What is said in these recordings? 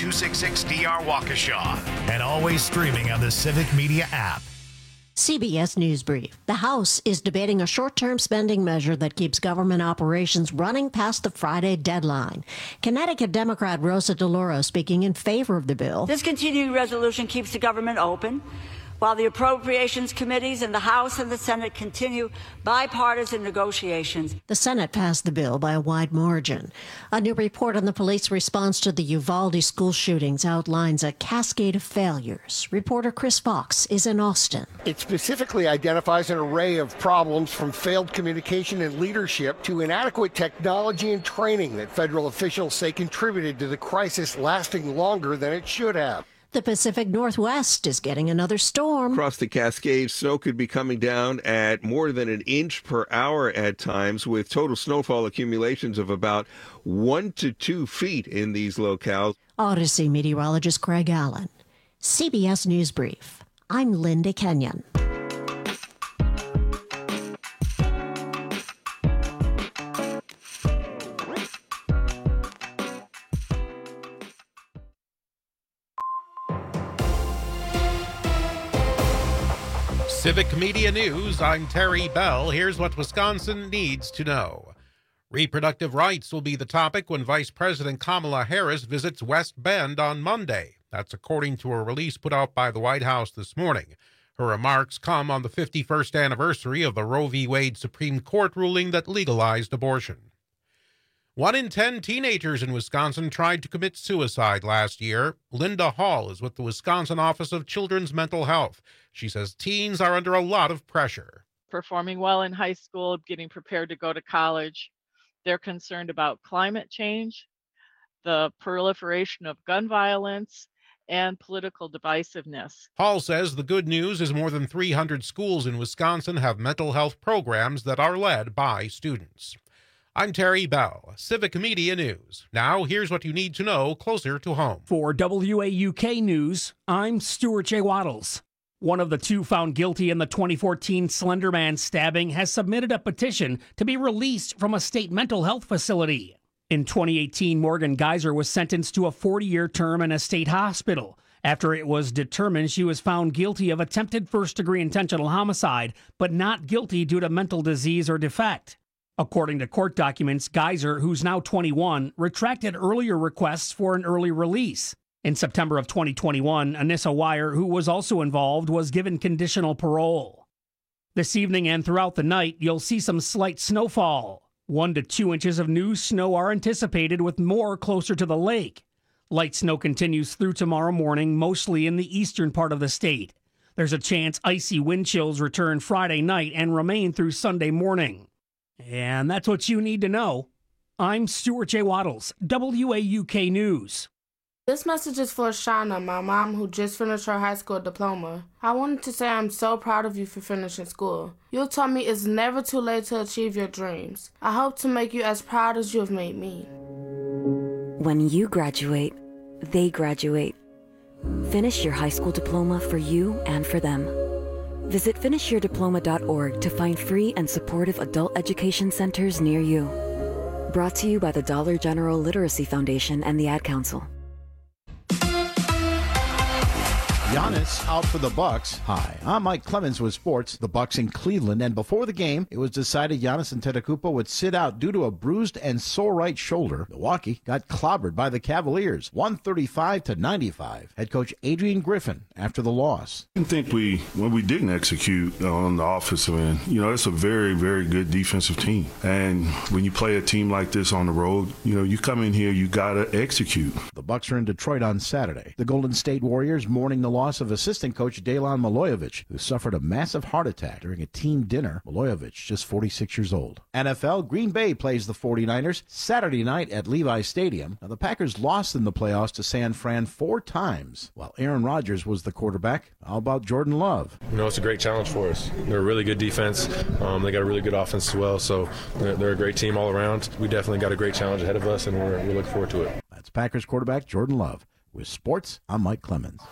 266DR Waukesha, and always streaming on the Civic Media app. CBS News Brief. The House is debating a short-term spending measure that keeps government operations running past the Friday deadline. Connecticut Democrat Rosa DeLauro speaking in favor of the bill. This continuing resolution keeps the government open while the appropriations committees in the House and the Senate continue bipartisan negotiations. The Senate passed the bill by a wide margin. A new report on the police response to the Uvalde school shootings outlines a cascade of failures. Reporter Chris Fox is in Austin. It specifically identifies an array of problems from failed communication and leadership to inadequate technology and training that federal officials say contributed to the crisis lasting longer than it should have. The Pacific Northwest is getting another storm. Across the Cascades, snow could be coming down at more than an inch per hour at times, with total snowfall accumulations of about 1 to 2 feet in these locales. Odyssey meteorologist Craig Allen. CBS News Brief. I'm Linda Kenyon. Civic Media News, I'm Terry Bell. Here's what Wisconsin needs to know. Reproductive rights will be the topic when Vice President Kamala Harris visits West Bend on Monday. That's according to a release put out by the White House this morning. Her remarks come on the 51st anniversary of the Roe v. Wade Supreme Court ruling that legalized abortion. 1 in 10 teenagers in Wisconsin tried to commit suicide last year. Linda Hall is with the Wisconsin Office of Children's Mental Health. She says teens are under a lot of pressure. Performing well in high school, getting prepared to go to college. They're concerned about climate change, the proliferation of gun violence, and political divisiveness. Hall says the good news is more than 300 schools in Wisconsin have mental health programs that are led by students. I'm Terry Bell, Civic Media News. Now, here's what you need to know closer to home. For WAUK News, I'm Stuart J. Waddles. One of the two found guilty in the 2014 Slender Man stabbing has submitted a petition to be released from a state mental health facility. In 2018, Morgan Geyser was sentenced to a 40-year term in a state hospital after it was determined she was found guilty of attempted first-degree intentional homicide, but not guilty due to mental disease or defect. According to court documents, Geyser, who's now 21, retracted earlier requests for an early release. In September of 2021, Anissa Wire, who was also involved, was given conditional parole. This evening and throughout the night, you'll see some slight snowfall. 1 to 2 inches of new snow are anticipated, with more closer to the lake. Light snow continues through tomorrow morning, mostly in the eastern part of the state. There's a chance icy wind chills return Friday night and remain through Sunday morning. And that's what you need to know. I'm Stuart J. Waddles, WAUK News. This message is for Shauna, my mom, who just finished her high school diploma. I wanted to say I'm so proud of you for finishing school. You taught me it's never too late to achieve your dreams. I hope to make you as proud as you have made me. When you graduate, they graduate. Finish your high school diploma for you and for them. Visit finishyourdiploma.org to find free and supportive adult education centers near you. Brought to you by the Dollar General Literacy Foundation and the Ad Council. Giannis out for the Bucks. Hi, I'm Mike Clemens with sports. The Bucks in Cleveland, and before the game, it was decided Giannis Antetokounmpo would sit out due to a bruised and sore right shoulder. Milwaukee got clobbered by the Cavaliers, 135-95. Head coach Adrian Griffin after the loss. I think when we didn't execute on the offensive end, it's a very, very good defensive team. And when you play a team like this on the road, you come in here, you got to execute. The Bucks are in Detroit on Saturday. The Golden State Warriors mourning the loss of assistant coach Dejan Milojevic, who suffered a massive heart attack during a team dinner. Milojevic, just 46 years old. NFL, Green Bay plays the 49ers Saturday night at Levi Stadium. Now, the Packers lost in the playoffs to San Fran 4 times, while Aaron Rodgers was the quarterback. How about Jordan Love? It's a great challenge for us. They're a really good defense. They got a really good offense as well, so they're a great team all around. We definitely got a great challenge ahead of us, and we're looking forward to it. That's Packers quarterback Jordan Love. With sports, I'm Mike Clemens.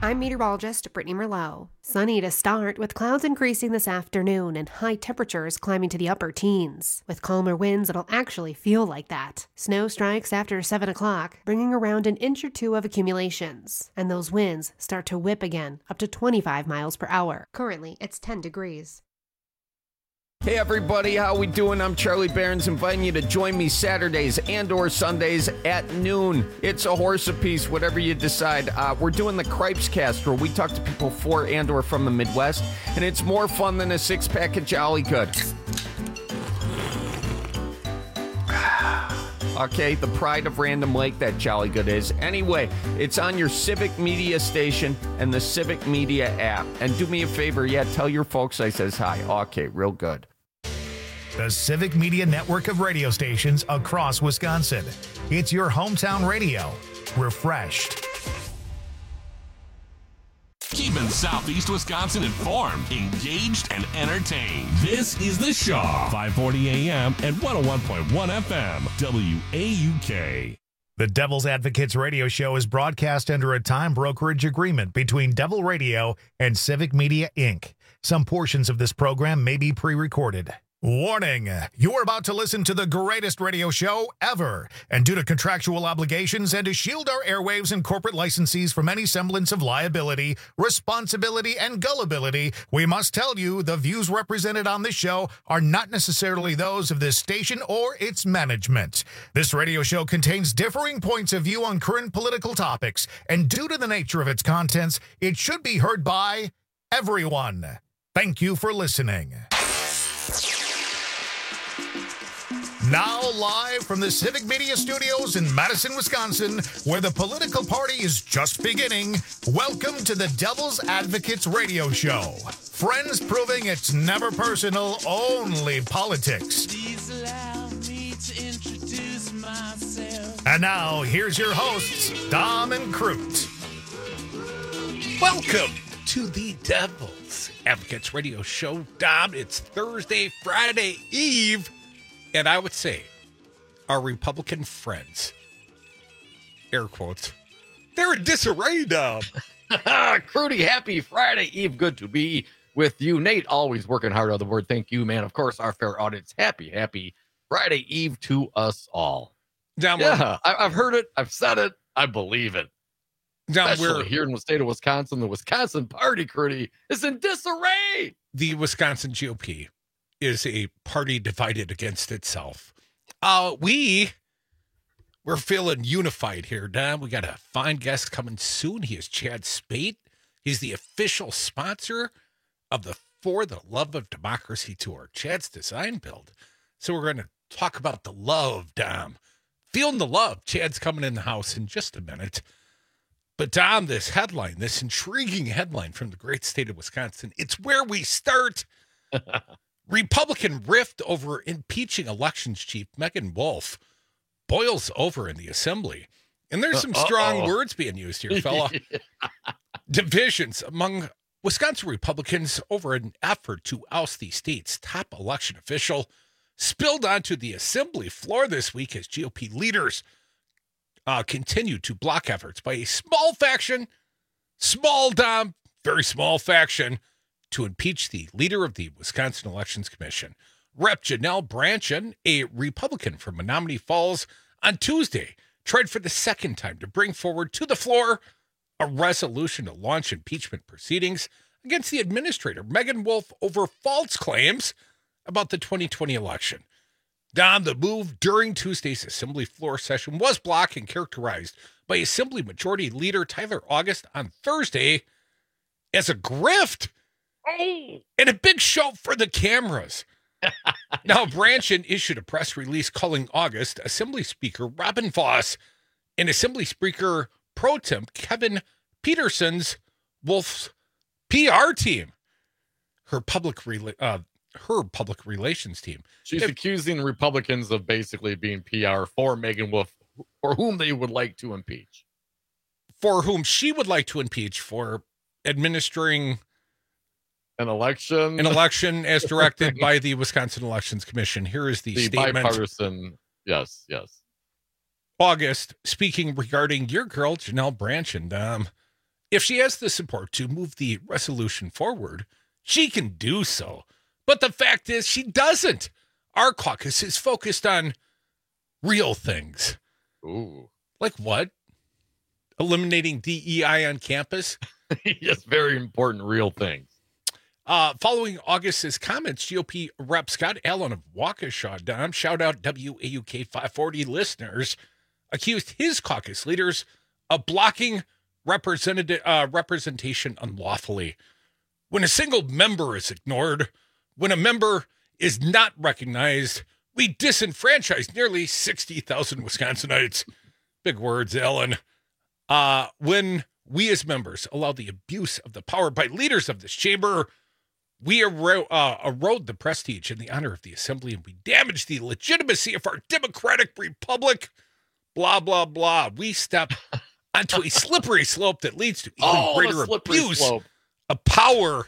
I'm meteorologist Brittany Merlot. Sunny to start, with clouds increasing this afternoon and high temperatures climbing to the upper teens. With calmer winds, it'll actually feel like that. Snow strikes after 7 o'clock, bringing around an inch or two of accumulations. And those winds start to whip again, up to 25 miles per hour. Currently, it's 10 degrees. Hey everybody, how we doing? I'm Charlie Barons, inviting you to join me Saturdays and or Sundays at noon. It's a horse apiece, whatever you decide. We're doing the Cripes Cast, where we talk to people for and or from the Midwest, and it's more fun than a six-pack of Jolly Good. Okay, the pride of Random Lake, that Jolly Good is. Anyway, it's on your Civic Media station and the Civic Media app. And do me a favor, tell your folks I says hi. Okay, real good. The Civic Media network of radio stations across Wisconsin. It's your hometown radio. Refreshed. Keeping Southeast Wisconsin informed, engaged, and entertained. This is The Shaw, 540 AM and 101.1 FM, WAUK. The Devil's Advocates radio show is broadcast under a time brokerage agreement between Devil Radio and Civic Media, Inc. Some portions of this program may be pre-recorded. Warning, you're about to listen to the greatest radio show ever, and due to contractual obligations and to shield our airwaves and corporate licensees from any semblance of liability, responsibility, and gullibility, we must tell you the views represented on this show are not necessarily those of this station or its management. This radio show contains differing points of view on current political topics, and due to the nature of its contents, it should be heard by everyone. Thank you for listening. Now live from the Civic Media Studios in Madison, Wisconsin, where the political party is just beginning, welcome to the Devil's Advocates radio show. Friends proving it's never personal, only politics. Please allow me to introduce myself. And now, here's your hosts, Dom and Crute. Welcome to the Devil's Advocates radio show. Dom, it's Thursday, Friday Eve. And I would say our Republican friends, air quotes, they're in disarray now. Crudy, happy Friday Eve. Good to be with you. Nate, always working hard on the board. Thank you, man. Of course, our fair audience. Happy Friday Eve to us all. I've heard it. I've said it. I believe it. Especially here in the state of Wisconsin, the Wisconsin Party, Crudy, is in disarray. The Wisconsin GOP is a party divided against itself. We're feeling unified here, Don. We got a fine guest coming soon. He is Chad Spate. He's the official sponsor of the For the Love of Democracy Tour, Chad's design build. So we're going to talk about the love, Dom. Feeling the love. Chad's coming in the house in just a minute. But Dom, this headline, this intriguing headline from the great state of Wisconsin, it's where we start. Republican rift over impeaching elections chief Megan Wolf boils over in the assembly. And there's some strong words being used here, fella. Divisions among Wisconsin Republicans over an effort to oust the state's top election official spilled onto the assembly floor this week as GOP leaders continue to block efforts by a small faction, very small faction, to impeach the leader of the Wisconsin Elections Commission. Rep. Janelle Brandtjen, a Republican from Menominee Falls, on Tuesday tried for the second time to bring forward to the floor a resolution to launch impeachment proceedings against the administrator, Megan Wolf, over false claims about the 2020 election. Don, the move during Tuesday's Assembly floor session was blocked and characterized by Assembly Majority Leader Tyler August on Thursday as a grift. And a big show for the cameras. Now, Brandtjen issued a press release calling August Assembly Speaker Robin Voss and Assembly Speaker Pro Tem Kevin Peterson's Wolf's PR team, her public relations team. She's accusing Republicans of basically being PR for Megan Wolf, for whom they would like to impeach. For whom she would like to impeach for administering an election as directed by the Wisconsin Elections Commission. Here is the statement. Bipartisan. Yes. August, speaking regarding your girl, Janelle Brandtjen. If she has the support to move the resolution forward, she can do so. But the fact is, she doesn't. Our caucus is focused on real things. Ooh. Like what? Eliminating DEI on campus? Yes, very important real things. Following August's comments, GOP Rep Scott Allen of Waukesha, Dom, shout out WAUK 540 listeners, accused his caucus leaders of blocking representation unlawfully. When a single member is ignored, when a member is not recognized, we disenfranchise nearly 60,000 Wisconsinites. Big words, Allen. When we as members allow the abuse of the power by leaders of this chamber, we erode the prestige and the honor of the assembly, and we damage the legitimacy of our democratic republic. Blah, blah, blah. We step onto a slippery slope that leads to even greater abuse of power.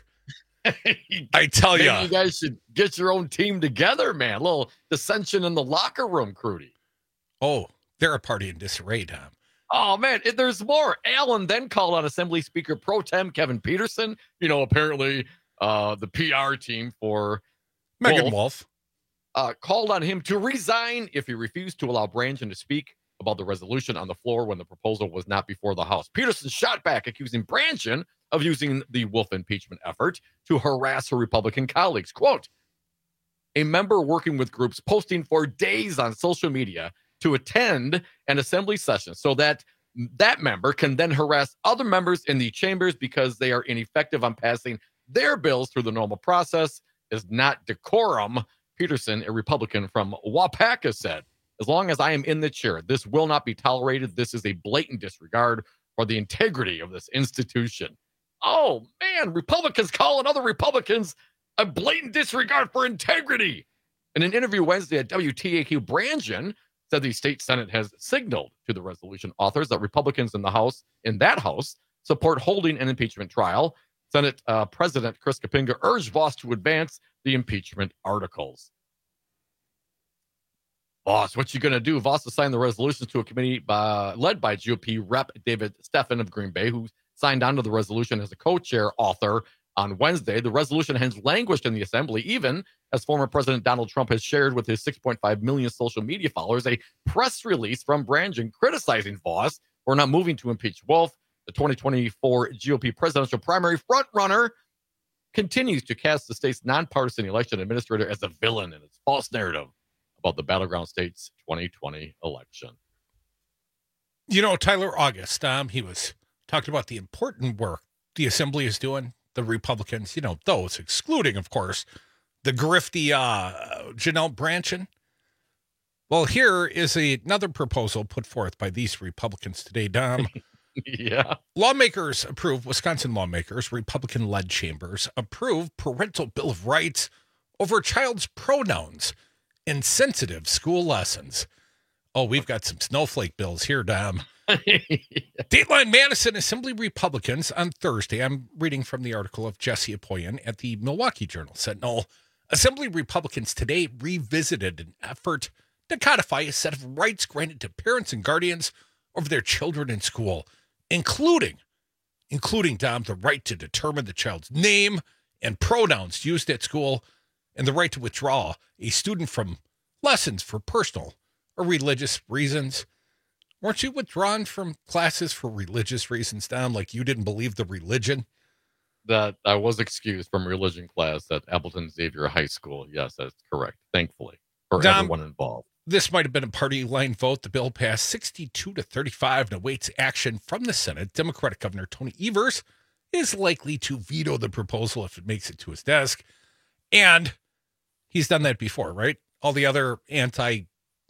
I tell you. You guys should get your own team together, man. A little dissension in the locker room, Crudy. Oh, they're a party in disarray, Tom. Oh, man, there's more. Allen then called on Assembly Speaker Pro Tem Kevin Peterson, apparently the PR team for Megan Wolf, called on him to resign if he refused to allow Branchen to speak about the resolution on the floor when the proposal was not before the House. Peterson shot back, accusing Branchen of using the Wolf impeachment effort to harass her Republican colleagues. Quote, a member working with groups posting for days on social media to attend an assembly session so that that member can then harass other members in the chambers because they are ineffective on passing their bills through the normal process is not decorum. Peterson, a Republican from Waupaca, said, as long as I am in the chair, this will not be tolerated. This is a blatant disregard for the integrity of this institution. Oh, man, Republicans calling other Republicans a blatant disregard for integrity. In an interview Wednesday at WTAQ, Branchen said the state Senate has signaled to the resolution authors that Republicans in that House, support holding an impeachment trial. Senate President Chris Kapinga urged Vos to advance the impeachment articles. Vos, what you going to do? Vos assigned the resolutions to a committee led by GOP Rep David Stephan of Green Bay, who signed on to the resolution as a co-chair author on Wednesday. The resolution has languished in the assembly, even as former President Donald Trump has shared with his 6.5 million social media followers a press release from Branchen criticizing Vos for not moving to impeach Wolf. The 2024 GOP presidential primary frontrunner continues to cast the state's nonpartisan election administrator as a villain in its false narrative about the battleground state's 2020 election. Tyler August, he was talking about the important work the assembly is doing, the Republicans, those excluding, of course, the grifty Janelle Branchen. Well, here is another proposal put forth by these Republicans today, Dom. Yeah. Wisconsin lawmakers, Republican-led chambers, approve parental bill of rights over child's pronouns in sensitive school lessons. Oh, we've got some snowflake bills here, Dom. Dateline Madison Assembly Republicans on Thursday, I'm reading from the article of Jesse Apoyan at the Milwaukee Journal-Sentinel. Assembly Republicans today revisited an effort to codify a set of rights granted to parents and guardians over their children in school, including, Dom, the right to determine the child's name and pronouns used at school, and the right to withdraw a student from lessons for personal or religious reasons. Weren't you withdrawn from classes for religious reasons, Dom? Like you didn't believe the religion? That I was excused from religion class at Appleton Xavier High School. Yes, that's correct. Thankfully, for Dom, everyone involved. This might have been a party line vote. The bill passed 62-35 and awaits action from the Senate. Democratic Governor Tony Evers is likely to veto the proposal if it makes it to his desk. And he's done that before, right? All the other anti-gay,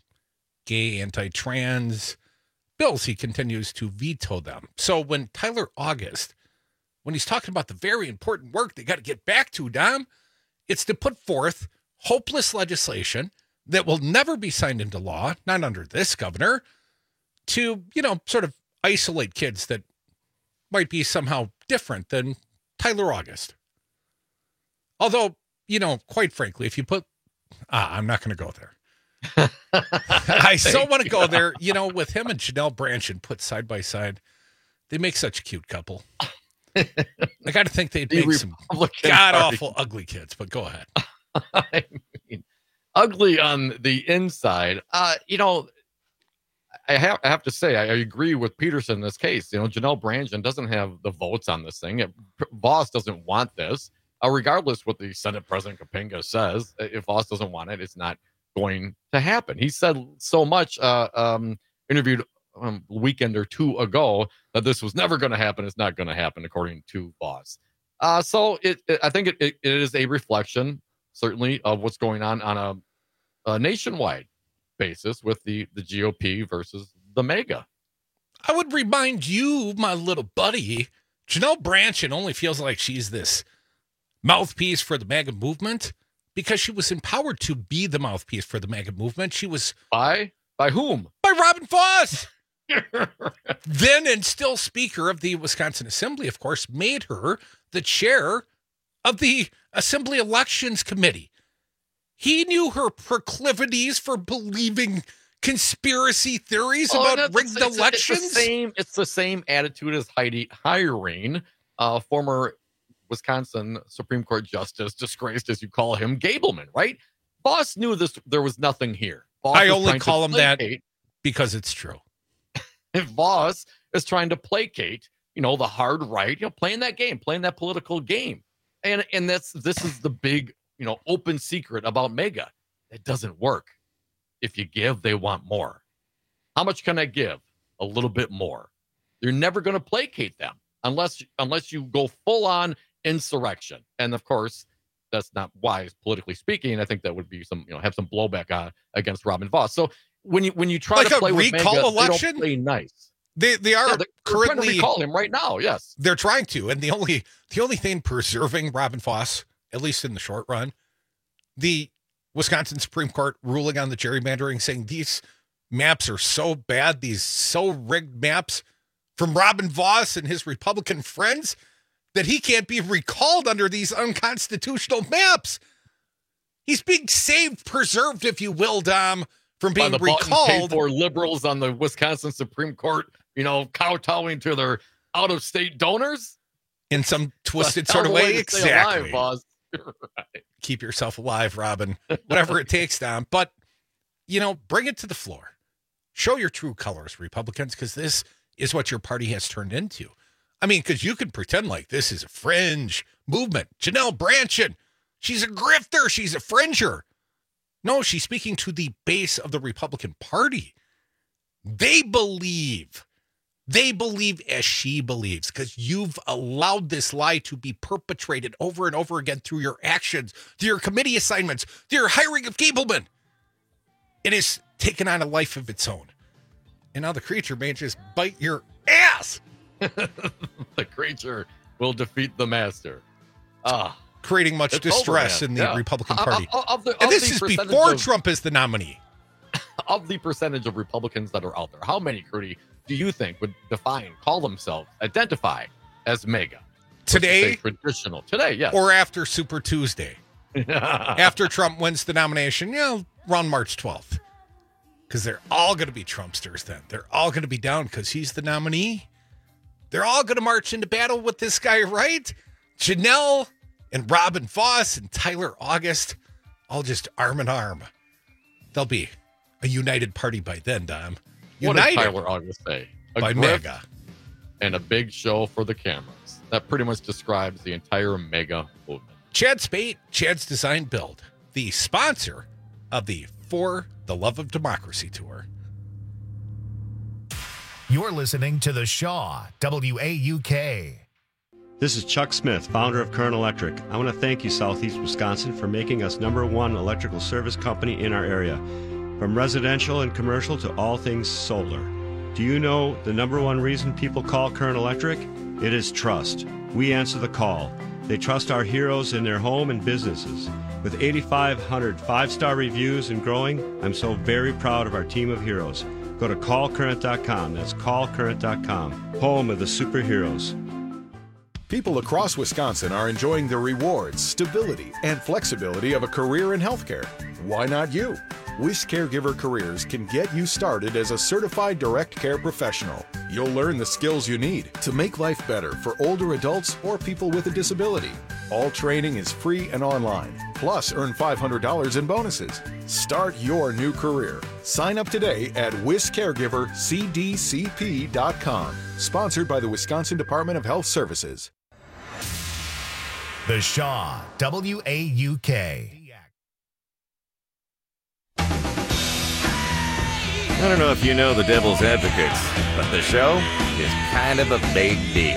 anti-trans bills, he continues to veto them. So when Tyler August, when he's talking about the very important work they got to get back to, Dom, it's to put forth hopeless legislation that will never be signed into law, not under this governor, to, sort of isolate kids that might be somehow different than Tyler August. Although, quite frankly, if you put, I'm not going to go there. I so want to go there, with him and Janelle Branchen put side by side. They make such a cute couple. I got to think they'd The make some Republican god-awful, Party. ugly kids, but go ahead. I mean, ugly on the inside. You know, I have to say, I agree with Peterson in this case. You know, Janelle Brandtjen doesn't have the votes on this thing. Voss doesn't want this. Regardless what the Senate President Kapinga says, if Voss doesn't want it, it's not going to happen. He said so much, interviewed a weekend or two ago, that this was never going to happen. It's not going to happen, according to Voss. So I think it is a reflection, certainly, of what's going on a nationwide basis with the GOP versus the MAGA. I would remind you, my little buddy, Janelle Brandtjen only feels like she's this mouthpiece for the MAGA movement because she was empowered to be the mouthpiece for the MAGA movement. She was by whom? By Robin Voss. Then and still Speaker of the Wisconsin Assembly, of course, made her the chair of the Assembly Elections Committee. He knew her proclivities for believing conspiracy theories about rigged elections. It's the same attitude as Heidi Heyreen, former Wisconsin Supreme Court Justice, disgraced as you call him, Gableman, right? Voss knew there was nothing here. Voss I only call him that because it's true. Voss is trying to placate, the hard right, playing that game, playing that political game. And this is the big, open secret about MAGA. It doesn't work. If you give, they want more. How much can I give? A little bit more. You're never going to placate them unless you go full on insurrection. And of course, that's not wise politically speaking. I think that would be have some blowback against Robin Voss. So when you try like to play a with recall MAGA, election, they don't play nice. They are they're currently trying to recall him right now. Yes, they're trying to, and the only thing preserving Robin Voss, at least in the short run, the Wisconsin Supreme Court ruling on the gerrymandering, saying these maps are so bad, these so rigged maps from Robin Voss and his Republican friends, that he can't be recalled under these unconstitutional maps. He's being saved, preserved, if you will, Dom, from being by the recalled. For liberals on the Wisconsin Supreme Court, kowtowing to their out-of-state donors in some twisted sort of way. Exactly. Alive, boss. Right. Keep yourself alive, Robin. Whatever it takes, Dom. But, bring it to the floor. Show your true colors, Republicans, because this is what your party has turned into. I mean, because you can pretend like this is a fringe movement. Janelle Brandtjen, she's a grifter. She's a fringer. No, she's speaking to the base of the Republican Party. They believe as she believes, because you've allowed this lie to be perpetrated over and over again through your actions, through your committee assignments, through your hiring of Gableman. It has taken on a life of its own. And now the creature may just bite your ass. The creature will defeat the master. Creating much distress in the Republican Party. And this is before Trump is the nominee. Of the percentage of Republicans that are out there, how many, Crudy, do you think would call themselves, identify as MAGA? Today? Traditional. Today, yes. Or after Super Tuesday. After Trump wins the nomination, around March 12th. Because they're all going to be Trumpsters then. They're all going to be down because he's the nominee. They're all going to march into battle with this guy, right? Janelle and Robin Voss and Tyler August, all just arm in arm. They'll be a united party by then, Dom. What did Tyler August say? By MAGA. And a big show for the cameras. That pretty much describes the entire MAGA movement. Chad Spate, Chad's Design Build, the sponsor of the For the Love of Democracy Tour. You're listening to The Shaw, WAUK. This is Chuck Smith, founder of Current Electric. I want to thank you, Southeast Wisconsin, for making us #1 electrical service company in our area. From residential and commercial to all things solar. Do you know the #1 reason people call Current Electric? It is trust. We answer the call. They trust our heroes in their home and businesses. With 8,500 5-star reviews and growing, I'm so very proud of our team of heroes. Go to callcurrent.com. That's callcurrent.com. Home of the superheroes. People across Wisconsin are enjoying the rewards, stability, and flexibility of a career in healthcare. Why not you? Wish Caregiver Careers can get you started as a certified direct care professional. You'll learn the skills you need to make life better for older adults or people with a disability. All training is free and online. Plus, earn $500 in bonuses. Start your new career. Sign up today at WishCaregiverCDCP.com. Sponsored by the Wisconsin Department of Health Services. The Shaw, WAUK. I don't know if you know the Devil's Advocates, but the show is kind of a big deal.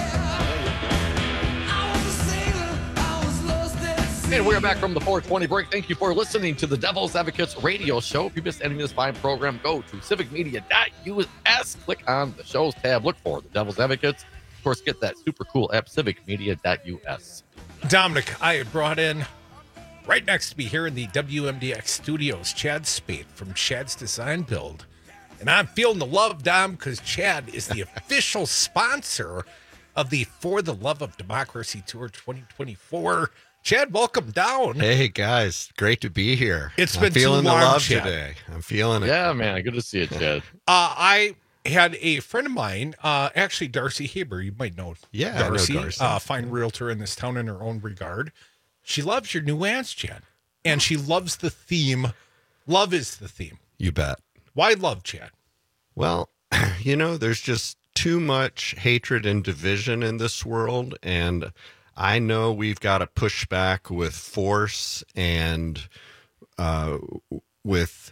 And we're back from the 420 break. Thank you for listening to the Devil's Advocates radio show. If you missed any of this fine program, go to civicmedia.us, click on the shows tab, look for the Devil's Advocates. Of course, get that super cool app, civicmedia.us. Dominic, I brought in right next to me here in the WMDX studios, Chad Spade from Chad's Design Build. And I'm feeling the love, Dom, because Chad is the official sponsor of the For the Love of Democracy Tour 2024. Chad, welcome down. Hey, guys. Great to be here. It's been feeling too long, the love Chad. today. I'm feeling it. Yeah, man. Good to see you, Chad. I had a friend of mine, actually Darcy Haber, you might know Yeah, I know Darcy, Darcy. fine realtor in this town in her own regard. She loves your new ads, Chad. And she loves the theme. Love is the theme. You bet. Why love, Chad? Well, there's just too much hatred and division in this world. And I know we've got to push back with force and with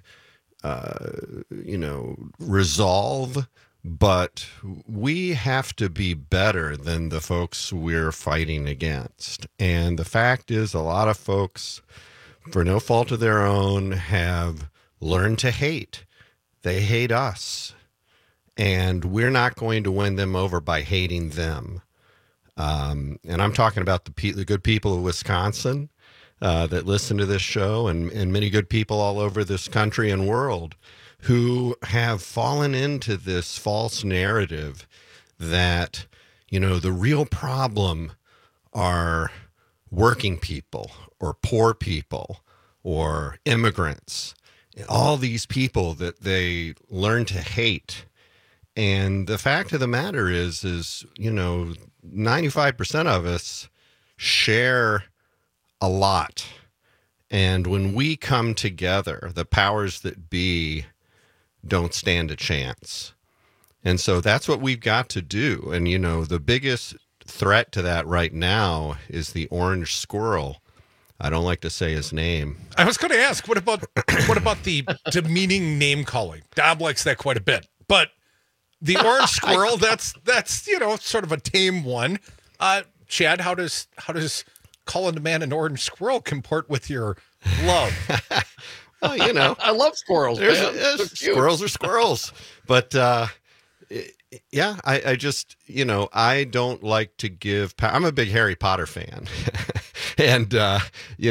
resolve, but we have to be better than the folks we're fighting against. And the fact is, a lot of folks, for no fault of their own, have learned to hate. They hate us, and we're not going to win them over by hating them. And I'm talking about the good people of Wisconsin that listen to this show, and many good people all over this country and world who have fallen into this false narrative that, the real problem are working people or poor people or immigrants, all these people that they learn to hate. And the fact of the matter is 95% of us share a lot. And when we come together, the powers that be don't stand a chance. And so that's what we've got to do. And, the biggest threat to that right now is the orange squirrel. I don't like to say his name. I was going to ask, what about the demeaning name calling? Dom likes that quite a bit. But the orange squirrel, that's sort of a tame one. Chad, how does calling a man an orange squirrel comport with your love? Well, I love squirrels. Squirrels are squirrels. But yeah, I just, I don't like to give I'm a big Harry Potter fan. And, I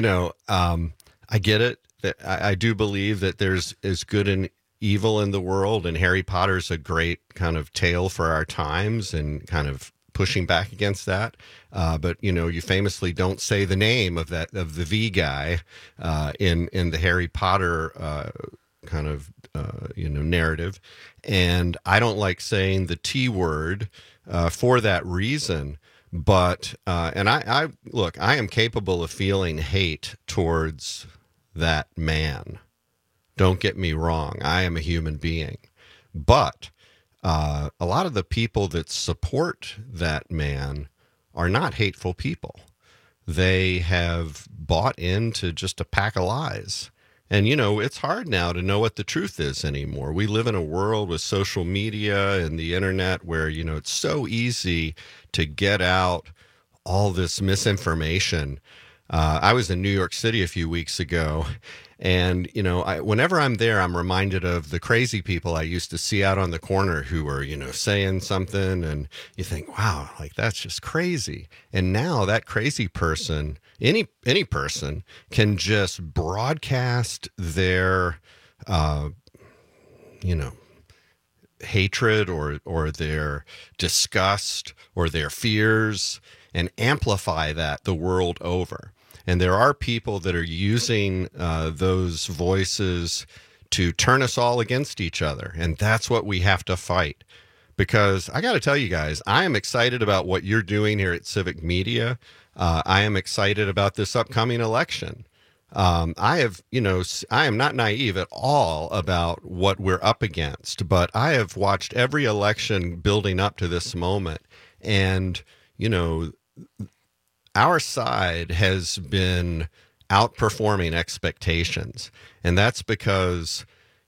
get it. I do believe that there's good and evil in the world, and Harry Potter's a great kind of tale for our times and kind of pushing back against that. But you famously don't say the name of the V guy in the Harry Potter kind of narrative, and I don't like saying the T word for that reason. But and I look, I am capable of feeling hate towards that man. Don't get me wrong. I am a human being, but a lot of the people that support that man are not hateful people. They have bought into just a pack of lies. And, it's hard now to know what the truth is anymore. We live in a world with social media and the internet where, it's so easy to get out all this misinformation. I was in New York City a few weeks ago, and, whenever I'm there, I'm reminded of the crazy people I used to see out on the corner who were, saying something, and you think, wow, like that's just crazy. And now that crazy person, any person can just broadcast their, hatred or their disgust or their fears and amplify that the world over. And there are people that are using those voices to turn us all against each other. And that's what we have to fight. Because I got to tell you guys, I am excited about what you're doing here at Civic Media. I am excited about this upcoming election. I am not naive at all about what we're up against, but I have watched every election building up to this moment. And, our side has been outperforming expectations. And that's because,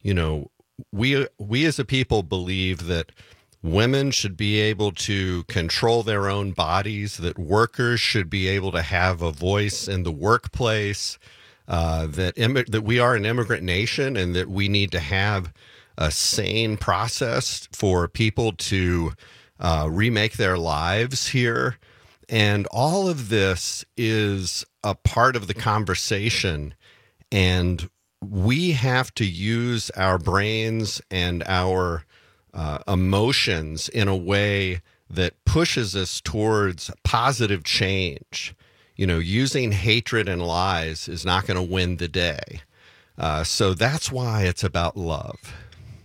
we as a people believe that women should be able to control their own bodies, that workers should be able to have a voice in the workplace, that we are an immigrant nation and that we need to have a sane process for people to remake their lives here. And all of this is a part of the conversation, and we have to use our brains and our emotions in a way that pushes us towards positive change. Using hatred and lies is not going to win the day. So that's why it's about love.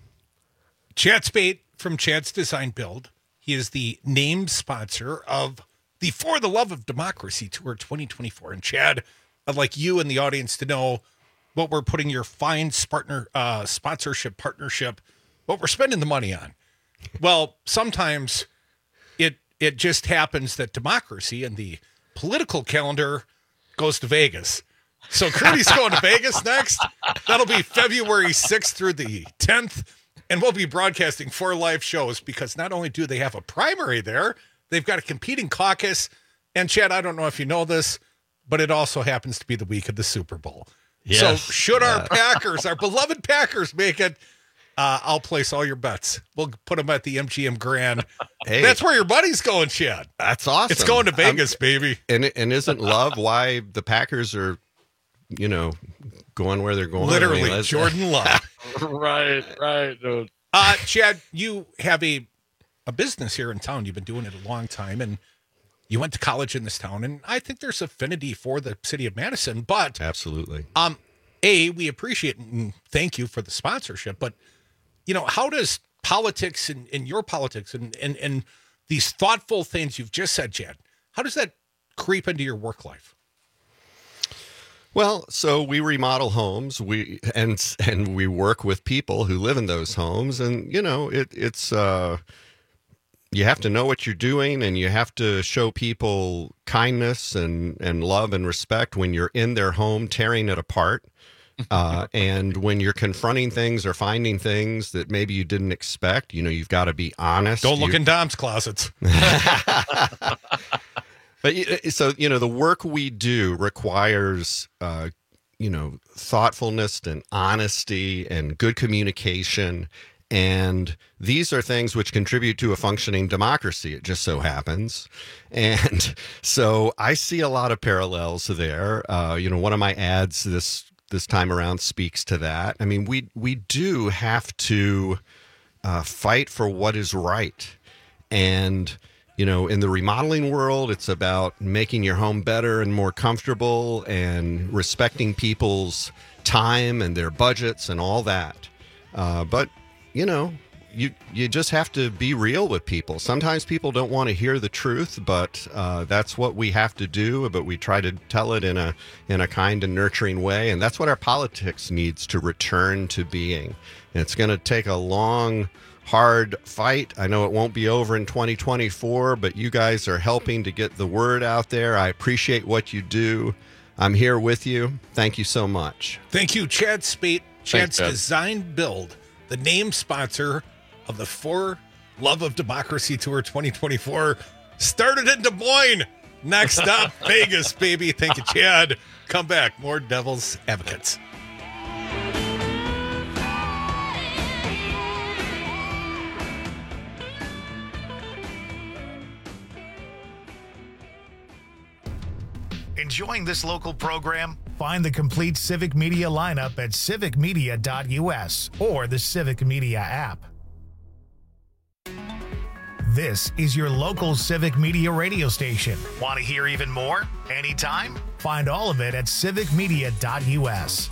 Chad Spate from Chad's Design Build. He is the named sponsor of the For the Love of Democracy Tour 2024. And Chad, I'd like you and the audience to know what we're putting your fine sponsorship partnership, what we're spending the money on. Well, sometimes it just happens that democracy and the political calendar goes to Vegas. So Crudy's going to Vegas next. That'll be February 6th through the 10th. And we'll be broadcasting 4 live shows because not only do they have a primary there, they've got a competing caucus. And Chad, I don't know if you know this, but it also happens to be the week of the Super Bowl. Yes. So should our Packers, our beloved Packers, make it, I'll place all your bets. We'll put them at the MGM Grand. Hey, that's where your money's going, Chad. That's awesome. It's going to Vegas, baby. And isn't love why the Packers are, going where they're going? Literally, Jordan Love. Right. Dude. Chad, you have a business here in town. You've been doing it a long time, and you went to college in this town, and I think there's affinity for the city of Madison. But absolutely, we appreciate and thank you for the sponsorship. But how does politics and your politics and these thoughtful things you've just said, Chad, how does that creep into your work life? Well, so we remodel homes, and we work with people who live in those homes, and it's you have to know what you're doing, and you have to show people kindness and love and respect when you're in their home tearing it apart. And when you're confronting things or finding things that maybe you didn't expect, you've got to be honest. Don't look in Dom's closets. But so, the work we do requires, thoughtfulness and honesty and good communication. And these are things which contribute to a functioning democracy. It just so happens. And so I see a lot of parallels there. One of my ads this time around speaks to that. I mean, we do have to fight for what is right. And in the remodeling world, it's about making your home better and more comfortable and respecting people's time and their budgets and all that. But, you just have to be real with people. Sometimes people don't want to hear the truth, but that's what we have to do. But we try to tell it in a kind and nurturing way. And that's what our politics needs to return to being. And it's going to take a long, hard fight. I know it won't be over in 2024, but you guys are helping to get the word out there. I appreciate what you do. I'm here with you. Thank you so much. Thank you, Chad Spate. Chad's Design Build, the name sponsor of the For Love of Democracy Tour 2024. Started in Des Moines. Next up, Vegas, baby. Thank you, Chad. Come back. More Devil's Advocates. Enjoying this local program? Find the complete Civic Media lineup at civicmedia.us or the Civic Media app. This is your local Civic Media radio station. Want to hear even more? Anytime? Find all of it at civicmedia.us.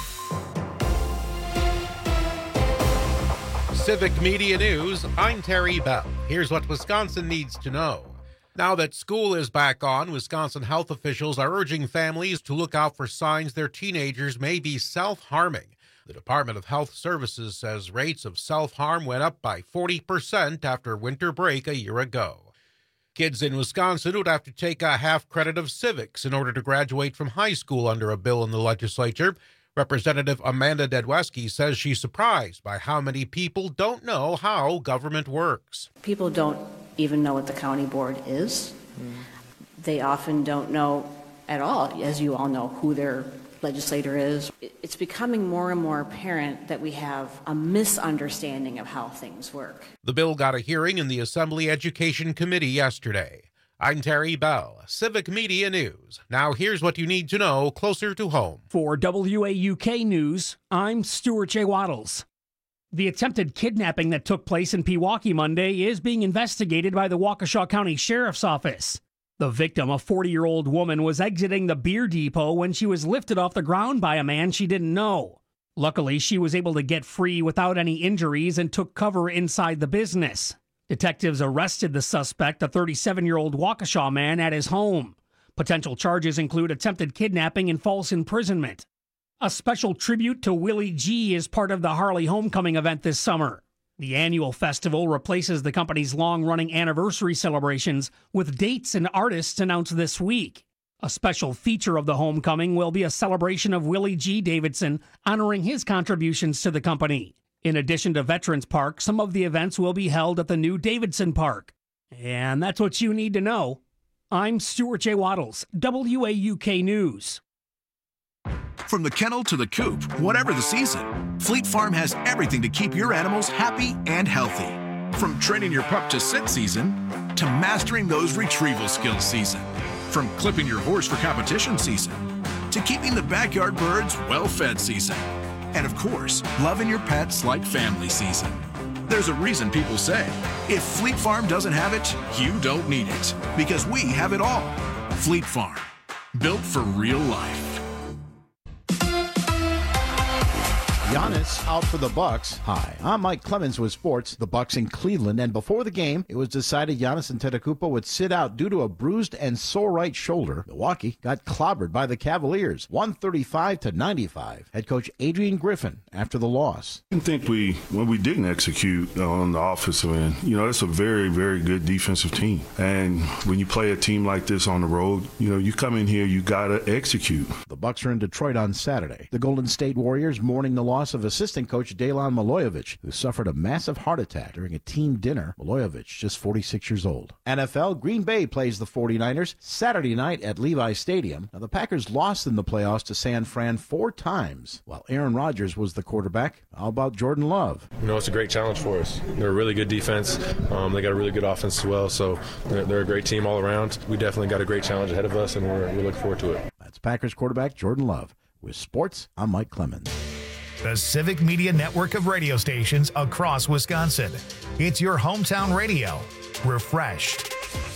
Civic Media News, I'm Terry Bell. Here's what Wisconsin needs to know. Now that school is back on, Wisconsin health officials are urging families to look out for signs their teenagers may be self-harming. The Department of Health Services says rates of self-harm went up by 40% after winter break a year ago. Kids in Wisconsin would have to take a half credit of civics in order to graduate from high school under a bill in the legislature. Representative Amanda Dedweski says she's surprised by how many people don't know how government works. People don't even know what the county board is. They often don't know at all, as you all know, who their legislator is. It's becoming more and more apparent that we have a misunderstanding of how things work. The bill got a hearing in the Assembly Education Committee yesterday. I'm Terry Bell, Civic Media News. Now here's what you need to know closer to home. For WAUK News, I'm Stuart J. Waddles. The attempted kidnapping that took place in Pewaukee Monday is being investigated by the Waukesha County Sheriff's Office. The victim, a 40-year-old woman, was exiting the beer depot when she was lifted off the ground by a man she didn't know. Luckily, she was able to get free without any injuries and took cover inside the business. Detectives arrested the suspect, a 37-year-old Waukesha man, at his home. Potential charges include attempted kidnapping and false imprisonment. A special tribute to Willie G is part of the Harley Homecoming event this summer. The annual festival replaces the company's long-running anniversary celebrations with dates and artists announced this week. A special feature of the homecoming will be a celebration of Willie G. Davidson, honoring his contributions to the company. In addition to Veterans Park, some of the events will be held at the new Davidson Park. And that's what you need to know. I'm Stuart J. Waddles, WAUK News. From the kennel to the coop, whatever the season, Fleet Farm has everything to keep your animals happy and healthy. From training your pup to sit season, to mastering those retrieval skills season. From clipping your horse for competition season, to keeping the backyard birds well-fed season. And of course, loving your pets like family season. There's a reason people say, if Fleet Farm doesn't have it, you don't need it. Because we have it all. Fleet Farm, built for real life. Giannis out for the Bucks. Hi, I'm Mike Clemens with sports. The Bucks in Cleveland, and before the game, it was decided Giannis Antetokounmpo would sit out due to a bruised and sore right shoulder. Milwaukee got clobbered by the Cavaliers, 135-95. Head coach Adrian Griffin after the loss. I think when we didn't execute on the offensive end, it's a very, very good defensive team. And when you play a team like this on the road, you come in here, you got to execute. The Bucks are in Detroit on Saturday. The Golden State Warriors mourning the loss of assistant coach Dejan Milojevic, who suffered a massive heart attack during a team dinner. Milojevic, just 46 years old. NFL, Green Bay plays the 49ers Saturday night at Levi Stadium. Now, the Packers lost in the playoffs to San Fran 4 times, while Aaron Rodgers was the quarterback. How about Jordan Love? It's a great challenge for us. They're a really good defense. They got a really good offense as well, so they're a great team all around. We definitely got a great challenge ahead of us, and we look forward to it. That's Packers quarterback Jordan Love. With sports, I'm Mike Clemens. The Civic Media network of radio stations across Wisconsin. It's your hometown radio. Refreshed.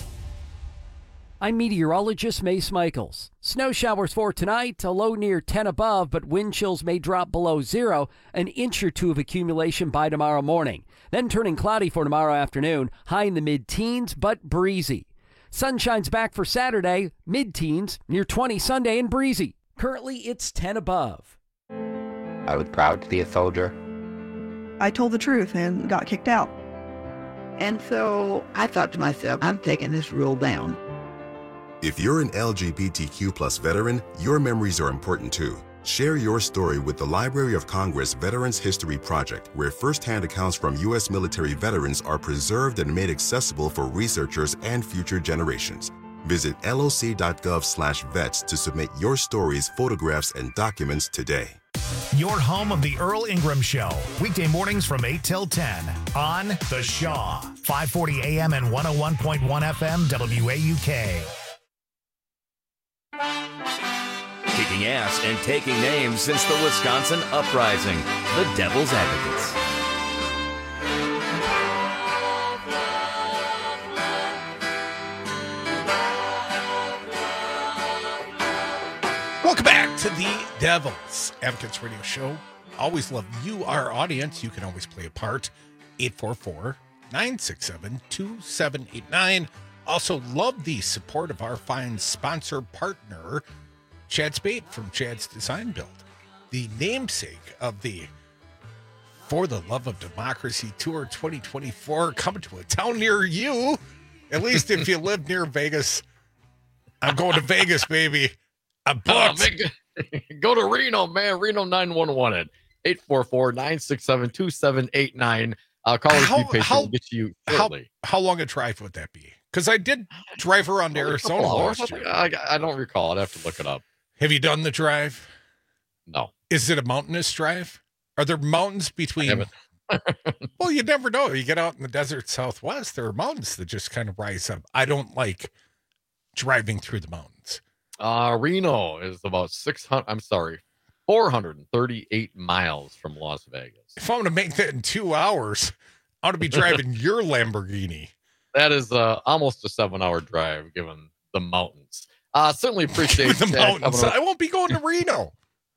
I'm meteorologist Mace Michaels. Snow showers for tonight, a low near 10 above, but wind chills may drop below 0, an inch or 2 of accumulation by tomorrow morning. Then turning cloudy for tomorrow afternoon, high in the mid-teens, but breezy. Sunshine's back for Saturday, mid-teens, near 20 Sunday and breezy. Currently, it's 10 above. I was proud to be a soldier. I told the truth and got kicked out. And so I thought to myself, I'm taking this rule down. If you're an LGBTQ+ veteran, your memories are important too. Share your story with the Library of Congress Veterans History Project, where firsthand accounts from U.S. military veterans are preserved and made accessible for researchers and future generations. Visit loc.gov/vets to submit your stories, photographs, and documents today. Your home of the Earl Ingram Show, weekday mornings from 8 till 10 on The Shaw, 540 AM and 101.1 FM WAUK. Kicking ass and taking names since the Wisconsin Uprising, the Devil's Advocates. to the Devil's Advocates Radio Show. Always love you, our audience. You can always play a part. 844-967-2789. Also love the support of our fine sponsor partner, Chad Spade from Chad's Design Build, the namesake of the For the Love of Democracy Tour 2024, coming to a town near you. At least if you live near Vegas. I'm going to Vegas, baby. I'm booked. Go to Reno, man. Reno 911 at 844-967-2789. Callers be patient. We'll get to you shortly. How long a drive would that be? Because I did drive around Arizona last year. I don't recall. I'd have to look it up. Have you done the drive? No. Is it a mountainous drive? Are there mountains between? Well, you never know. You get out in the desert Southwest, there are mountains that just kind of rise up. I don't like driving through the mountains. Reno is about 438 miles from Las Vegas. If I'm going to make that in 2 hours, I ought to be driving your Lamborghini. That is almost a 7-hour drive, given the mountains. Certainly appreciate the mountains. I won't be going to Reno.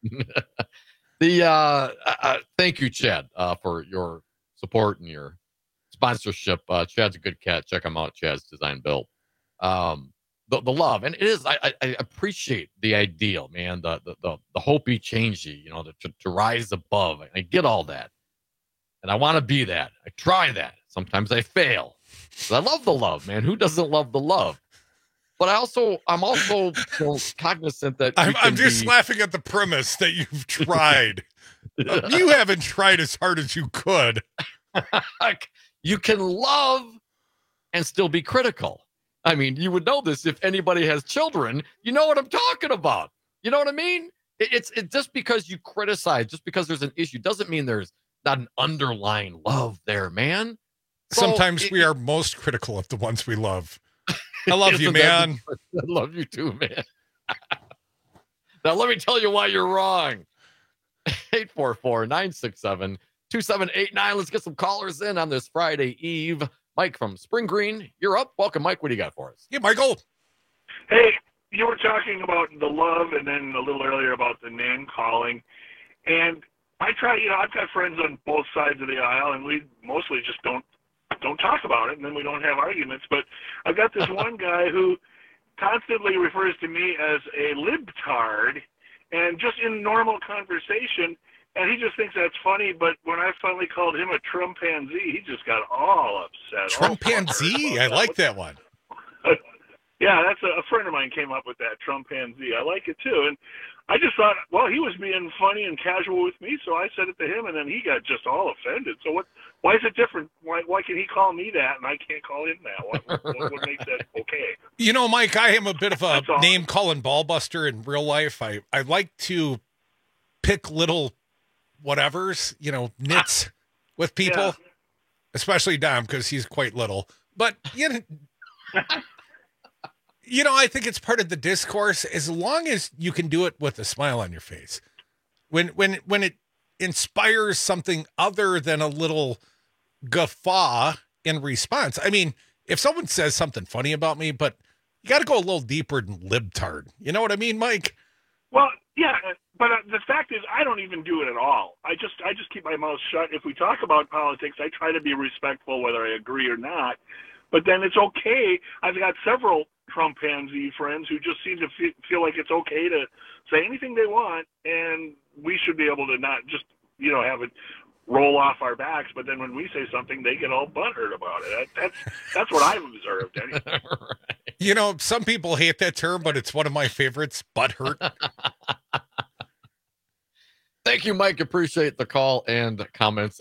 Thank you, Chad, for your support and your sponsorship. Chad's a good cat. Check him out, Chad's Design Build. The love, and it is. I appreciate the ideal, man. The hopey changey, to rise above. I get all that, and I want to be that. I try that. Sometimes I fail. But I love the love, man. Who doesn't love the love? But I'm also cognizant that I'm just laughing at the premise that you've tried. You haven't tried as hard as you could. You can love and still be critical. I mean, you would know this if anybody has children. You know what I'm talking about. You know what I mean? It's just because you criticize, just because there's an issue, doesn't mean there's not an underlying love there, man. Sometimes we are most critical of the ones we love. I love you, man. I love you too, man. Now, let me tell you why you're wrong. 844-967-2789. Let's get some callers in on this Friday Eve. Mike from Spring Green, you're up. Welcome, Mike. What do you got for us? Yeah, Michael. Hey, you were talking about the love and then a little earlier about the name calling. And I try, I've got friends on both sides of the aisle, and we mostly just don't talk about it, and then we don't have arguments. But I've got this one guy who constantly refers to me as a libtard, and just in normal conversation, and he just thinks that's funny. But when I finally called him a Trumpanzee, he just got all upset. Trumpanzee? I like that one. Yeah, that's a friend of mine came up with that, Trumpanzee. I like it too. And I just thought, well, he was being funny and casual with me, so I said it to him, and then he got just all offended. So why is it different? Why can he call me that and I can't call him that? What makes that okay? Mike, I am a bit of a name-calling ballbuster in real life. I like to pick little whatevers, nits with people, especially Dom, because he's quite little. But, I think it's part of the discourse, as long as you can do it with a smile on your face. When it inspires something other than a little guffaw in response. I mean, if someone says something funny about me, but you got to go a little deeper than libtard. You know what I mean, Mike? Well, yeah, but the fact is, I don't even do it at all. I just keep my mouth shut. If we talk about politics, I try to be respectful, whether I agree or not. But then it's okay. I've got several Trumpanzee friends who just seem to feel like it's okay to say anything they want, and we should be able to not just, have it roll off our backs. But then when we say something, they get all butthurt about it. That's what I've observed anyway. Right. Some people hate that term, but it's one of my favorites, butthurt. Thank you, Mike. Appreciate the call and comments.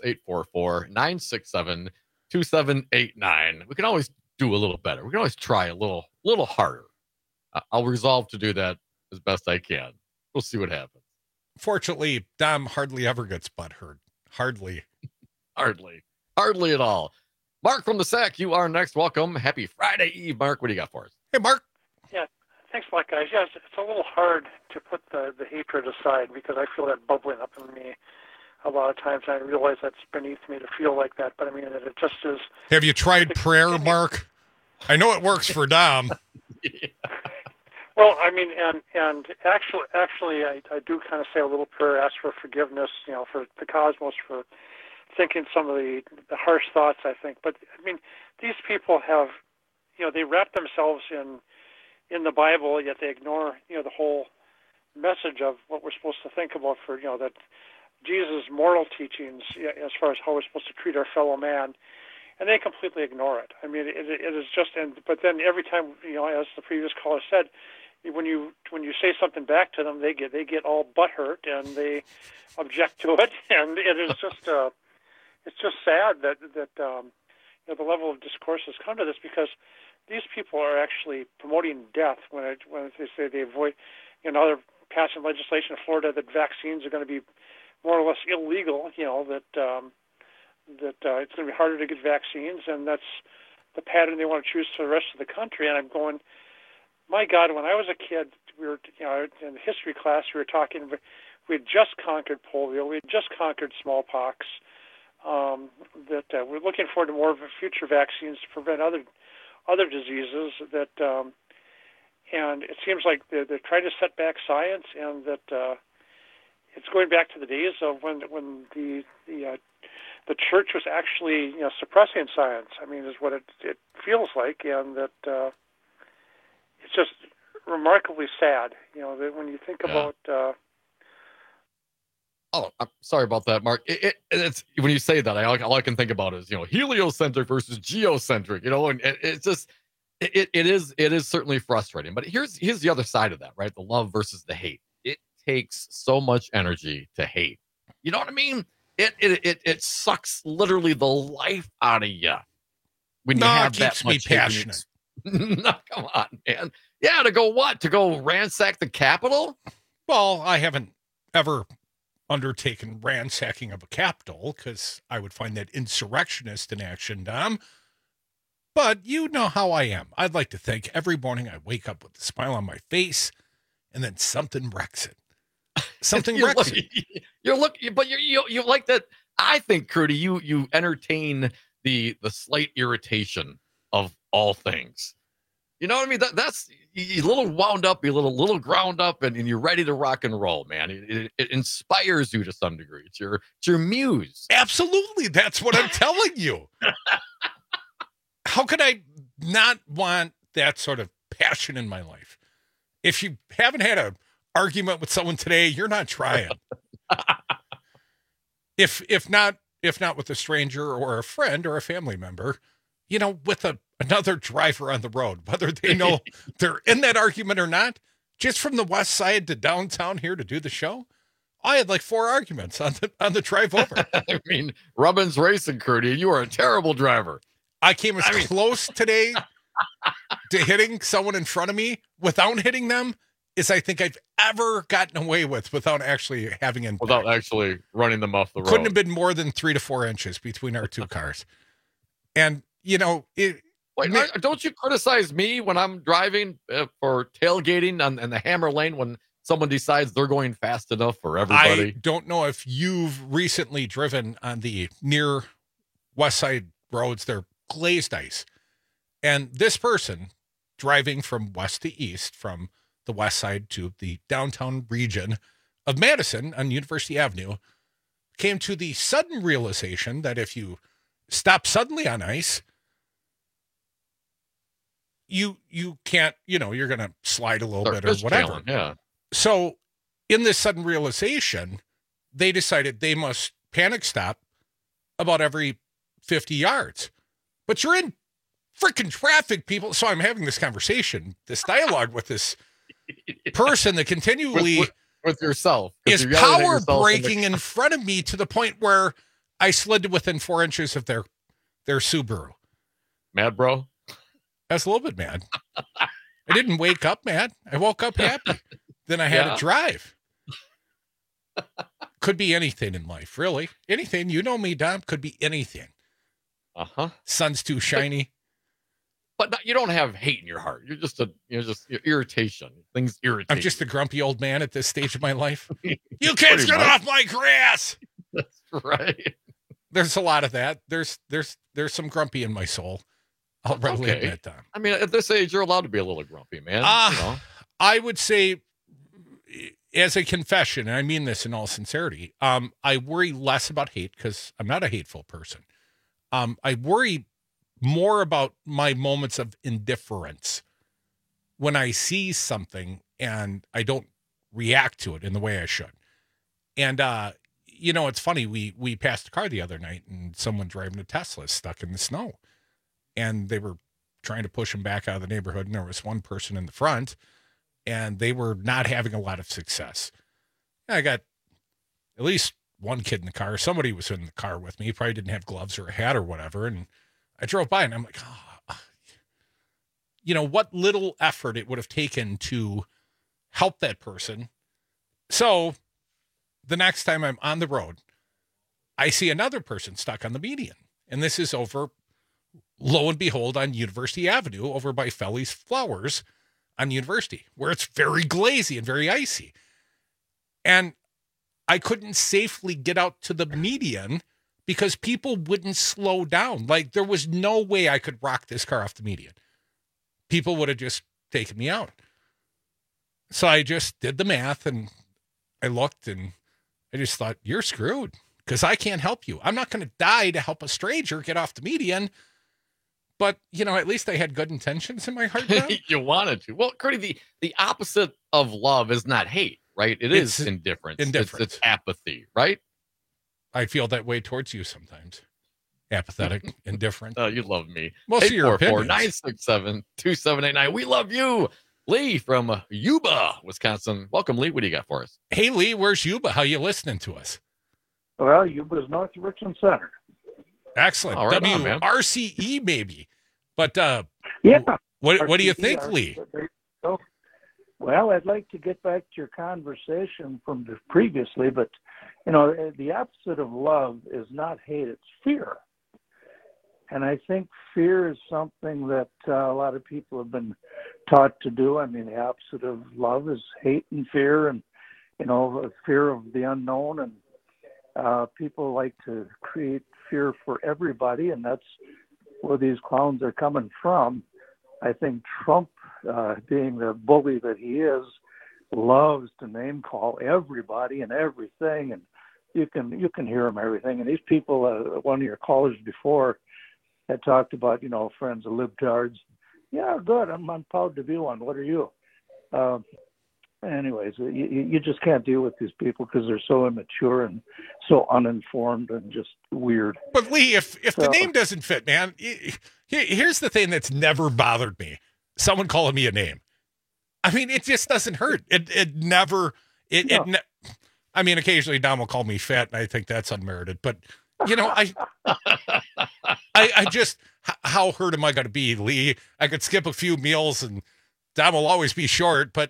844-967-2789. We can always do a little better. We can always try a little harder. I'll resolve to do that as best I can. We'll see what happens. Fortunately, Dom hardly ever gets butthurt. Hardly at all. Mark from the Sac, you are next. Welcome. Happy Friday Eve, Mark. What do you got for us? Hey, Mark. Yeah, thanks a lot, guys. Yes, it's a little hard to put the hatred aside because I feel that bubbling up in me a lot of times. I realize that's beneath me to feel like that, but I mean, that it just is. Have you tried prayer, Mark? I know it works for Dom. Well, I mean, and actually, I do kind of say a little prayer, ask for forgiveness, for the cosmos, for thinking some of the harsh thoughts, I think. But I mean, these people have, they wrap themselves in the Bible, yet they ignore, the whole message of what we're supposed to think about for, that Jesus' moral teachings as far as how we're supposed to treat our fellow man, and they completely ignore it. I mean, it is just, but then every time, as the previous caller said, when you say something back to them, they get all butthurt and they object to it, and it is just it's just sad that the level of discourse has come to this, because these people are actually promoting death when they say they avoid. Now they're passing legislation in Florida that vaccines are going to be more or less illegal. That it's going to be harder to get vaccines, and that's the pattern they want to choose for the rest of the country. And I'm going, my God, when I was a kid, we were, in history class, we were talking, we had just conquered polio, we had just conquered smallpox, that we're looking forward to more of future vaccines to prevent other diseases, and it seems like they're trying to set back science, and that it's going back to the days of when the church was actually suppressing science. I mean, is what it feels like, and that it's just remarkably sad. That when you think about. Oh, I'm sorry about that, Mark. It's when you say that, all I can think about is heliocentric versus geocentric. And it's just it is certainly frustrating. But here's the other side of that, right? The love versus the hate. It takes so much energy to hate. You know what I mean? It sucks literally the life out of you when you have that much. Keeps me passionate. No, come on, man. Yeah, to go what? To go ransack the Capitol? Well, I haven't ever undertaken ransacking of a Capitol because I would find that insurrectionist in action, Dom. But you know how I am. I'd like to think every morning I wake up with a smile on my face, and then something wrecks it. Something wrecks it. You like that. I think, Crudy, you entertain the slight irritation of all things. You know what I mean? That's you're a little wound up, you're a little ground up, and you're ready to rock and roll, man. It inspires you to some degree. It's your muse. Absolutely. That's what I'm telling you. How could I not want that sort of passion in my life? If you haven't had an argument with someone today, you're not trying. If not with a stranger or a friend or a family member, with another driver on the road, whether they know they're in that argument or not, just from the west side to downtown here to do the show, I had like 4 arguments on the drive over. I mean, Robbins Racing, Crudy, you are a terrible driver. I came close today to hitting someone in front of me without hitting them as I think I've ever gotten away without actually having impact. Without actually running them off the road. Couldn't have been more than 3 to 4 inches between our two cars. And, don't you criticize me when I'm driving for tailgating in the Hammer Lane when someone decides they're going fast enough for everybody? I don't know if you've recently driven on the near west side roads. They're glazed ice. And this person driving from west to east, from the west side to the downtown region of Madison on University Avenue, came to the sudden realization that if you stop suddenly on ice, you can't, you're going to slide a little bit or whatever. Yeah. So in this sudden realization, they decided they must panic stop about every 50 yards. But you're in freaking traffic, people. So I'm having this conversation, this dialogue with this person that continually with yourself is power braking in front of me to the point where I slid to within 4 inches of their Subaru. Mad, bro? I was a little bit mad. I didn't wake up mad. I woke up happy. Then I had to drive. Could be anything in life, really. Anything. You know me, Dom. Could be anything. Sun's too shiny. But you don't have hate in your heart. You're just your irritation. Things irritate. I'm just a grumpy old man at this stage of my life. You kids, get off my grass. That's right. There's a lot of that. There's some grumpy in my soul. I'll readily admit that. I mean, at this age, you're allowed to be a little grumpy, man. I would say, as a confession, and I mean this in all sincerity, I worry less about hate because I'm not a hateful person. I worry more about my moments of indifference when I see something and I don't react to it in the way I should. And, it's funny. We passed a car the other night and someone driving a Tesla is stuck in the snow. And they were trying to push him back out of the neighborhood. And there was one person in the front and they were not having a lot of success. I got at least one kid in the car. Somebody was in the car with me. He probably didn't have gloves or a hat or whatever. And I drove by and I'm like, what little effort it would have taken to help that person. So the next time I'm on the road, I see another person stuck on the median. And this is over, lo and behold, on University Avenue over by Felly's Flowers on University, where it's very glazy and very icy. And I couldn't safely get out to the median because people wouldn't slow down. Like, there was no way I could rock this car off the median. People would have just taken me out. So I just did the math and I looked and I just thought, you're screwed because I can't help you. I'm not going to die to help a stranger get off the median. But, at least I had good intentions in my heart. You wanted to. Well, Curdy, the opposite of love is not hate, right? It's indifference. It's apathy, right? I feel that way towards you sometimes. Apathetic, indifferent. Oh, you love me. Most of your opinions. 967-2789. We love you. Lee from Yuba, Wisconsin. Welcome, Lee. What do you got for us? Hey, Lee, where's Yuba? How you listening to us? Well, Yuba's north of Richland Center. Excellent. Right WRCE, maybe. But yeah. What do you think, Lee? Well, I'd like to get back to your conversation from previously, but, the opposite of love is not hate, it's fear. And I think fear is something that a lot of people have been taught to do. I mean, the opposite of love is hate and fear and, fear of the unknown. And people like to create fear for everybody, and that's where these clowns are coming from. I think Trump, being the bully that he is, loves to name call everybody and everything, and you can hear him everything. And these people, one of your callers before had talked about, friends of libtards. Yeah, good. I'm proud to be one. What are you? Anyways, you just can't deal with these people because they're so immature and so uninformed and just weird. But Lee, if the name doesn't fit, man, here's the thing that's never bothered me. Someone calling me a name. I mean, it just doesn't hurt. It never. I mean, occasionally Dom will call me fat, and I think that's unmerited. But I just, how hurt am I going to be, Lee? I could skip a few meals, and Dom will always be short. But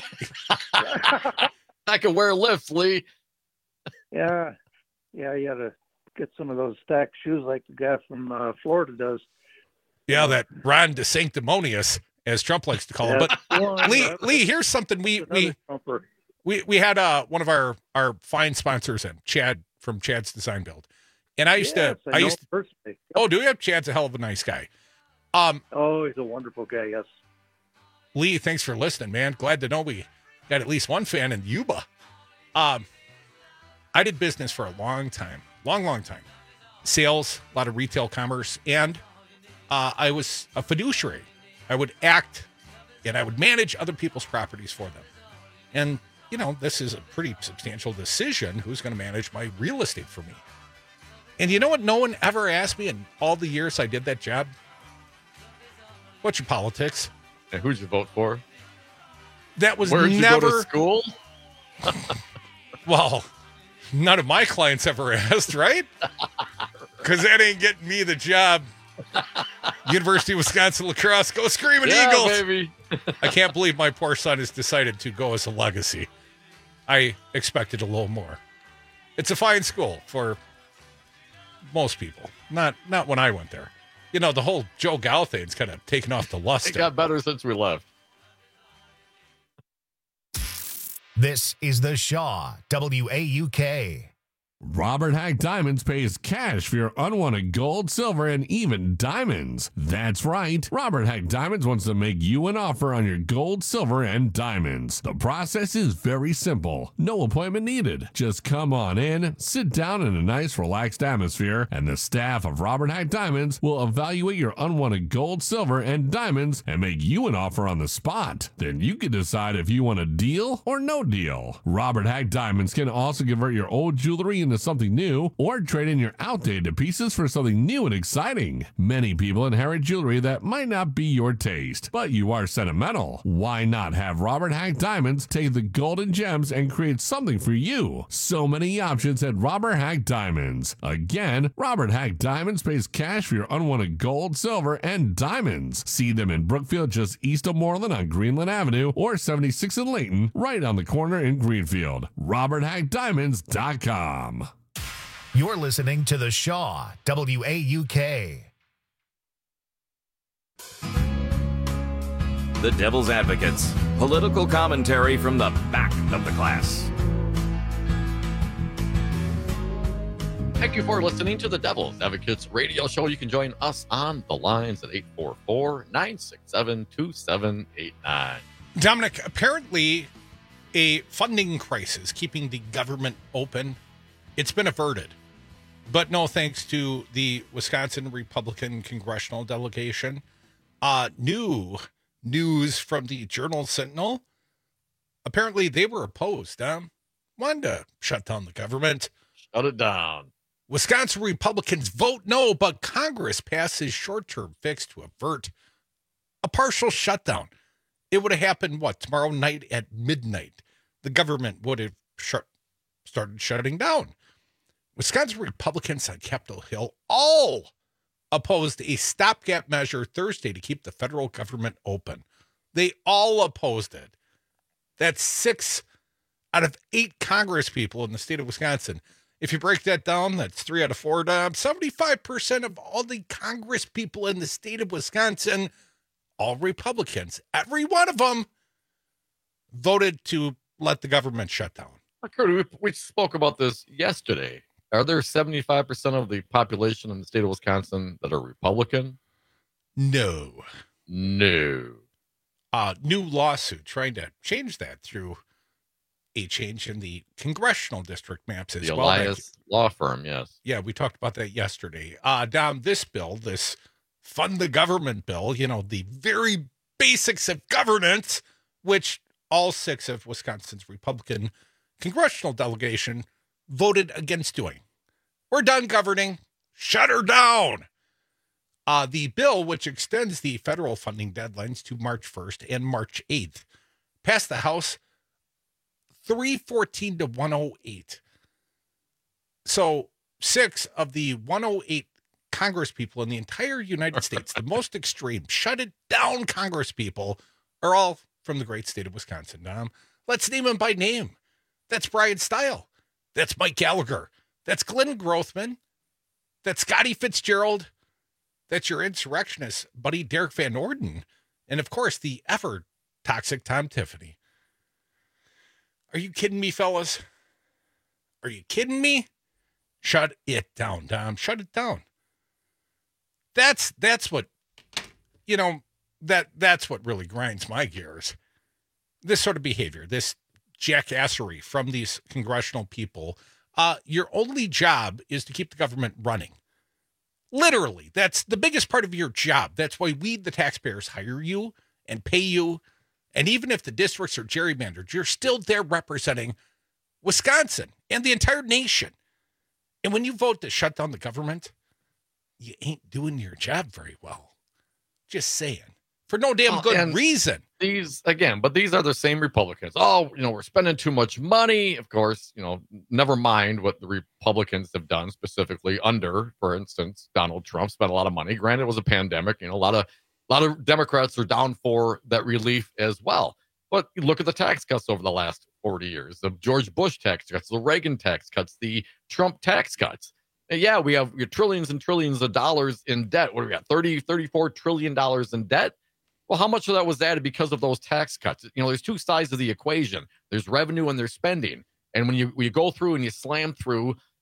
I can wear lifts, Lee. Yeah, you got to get some of those stacked shoes like the guy from Florida does. Yeah, that Ron DeSanctimonious, as Trump likes to call him. But Lee, here's something we had one of our fine sponsors in, Chad from Chad's Design Build. And I used to personally. Oh, do you have Chad's a hell of a nice guy. He's a wonderful guy, yes. Lee, thanks for listening, man. Glad to know we got at least one fan in Yuba. I did business for a long time. Long time. Sales, a lot of retail commerce, and I was a fiduciary. I would act and I would manage other people's properties for them. And, this is a pretty substantial decision, who's going to manage my real estate for me. And you know what no one ever asked me in all the years I did that job? What's your politics? And who'd you vote for? That was Where'd never... you go to school? Well, none of my clients ever asked, right? Because that ain't getting me the job. University of Wisconsin Lacrosse, go Screaming Eagles! Baby. I can't believe my poor son has decided to go as a legacy. I expected a little more. It's a fine school for most people. Not when I went there. The whole Joe Gal thing's kind of taken off the luster. It got better since we left. This is the Shaw WAUK. Robert Hack Diamonds pays cash for your unwanted gold, silver, and even diamonds. That's right. Robert Hack Diamonds wants to make you an offer on your gold, silver, and diamonds. The process is very simple. No appointment needed. Just come on in, sit down in a nice, relaxed atmosphere, and the staff of Robert Hack Diamonds will evaluate your unwanted gold, silver, and diamonds and make you an offer on the spot. Then you can decide if you want a deal or no deal. Robert Hack Diamonds can also convert your old jewelry into something new or trade in your outdated pieces for something new and exciting. Many people inherit jewelry that might not be your taste, but you are sentimental. Why not have Robert Hack Diamonds take the gold and gems and create something for you? So many options at Robert Hack Diamonds. Again, Robert Hack Diamonds pays cash for your unwanted gold, silver, and diamonds. See them in Brookfield, just east of Moreland on Greenland Avenue, or 76 in Layton, right on the corner in Greenfield. RobertHackDiamonds.com. You're listening to The Shaw, WAUK. The Devil's Advocates. Political commentary from the back of the class. Thank you for listening to the Devil's Advocates radio show. You can join us on the lines at 844-967-2789. Dominic, apparently a funding crisis keeping the government open, it's been averted. But no thanks to the Wisconsin Republican congressional delegation. New news from the Journal-Sentinel. Apparently they were opposed. Wanted to shut down the government. Shut it down. Wisconsin Republicans vote no, but Congress passes short-term fix to avert a partial shutdown. It would have happened, tomorrow night at midnight. The government would have started shutting down. Wisconsin Republicans on Capitol Hill all opposed a stopgap measure Thursday to keep the federal government open. They all opposed it. That's 6 out of 8 Congress people in the state of Wisconsin. If you break that down, that's 3 out of 4. 75% of all the Congress people in the state of Wisconsin, all Republicans, every one of them voted to let the government shut down. Kurt, we spoke about this yesterday. Are there 75% of the population in the state of Wisconsin that are Republican? No. New lawsuit trying to change that through a change in the congressional district maps as the well. Elias law firm, yes. Yeah, we talked about that yesterday. Down this bill, this fund the government bill, the very basics of governance, which all 6 of Wisconsin's Republican congressional delegation voted against doing. We're done governing. Shut her down. The bill, which extends the federal funding deadlines to March 1st and March 8th, passed the House 314 to 108. So 6 of the 108 Congress people in the entire United States, the most extreme, shut it down Congress people, are all from the great state of Wisconsin. Let's name them by name. That's Brian Stile. That's Mike Gallagher. That's Glenn Grothman. That's Scotty Fitzgerald. That's your insurrectionist buddy, Derek Van Orden. And, of course, the ever toxic Tom Tiffany. Are you kidding me, fellas? Are you kidding me? Shut it down, Dom. Shut it down. That's what, that's what really grinds my gears. This sort of behavior, this jackassery from these congressional people. Your only job is to keep the government running. Literally, that's the biggest part of your job. That's why we, the taxpayers, hire you and pay you. And even if the districts are gerrymandered, you're still there representing Wisconsin and the entire nation. And when you vote to shut down the government, you ain't doing your job very well. Just saying. For no damn good reason. These are the same Republicans. We're spending too much money. Of course, never mind what the Republicans have done specifically under, for instance, Donald Trump spent a lot of money. Granted, it was a pandemic. A lot of Democrats are down for that relief as well. But you look at the tax cuts over the last 40 years, the George Bush tax cuts, the Reagan tax cuts, the Trump tax cuts. And yeah, we have trillions and trillions of dollars in debt. What do we got? $34 trillion in debt. Well, how much of that was added because of those tax cuts? There's 2 sides of the equation. There's revenue and there's spending. And when you go through and you slam through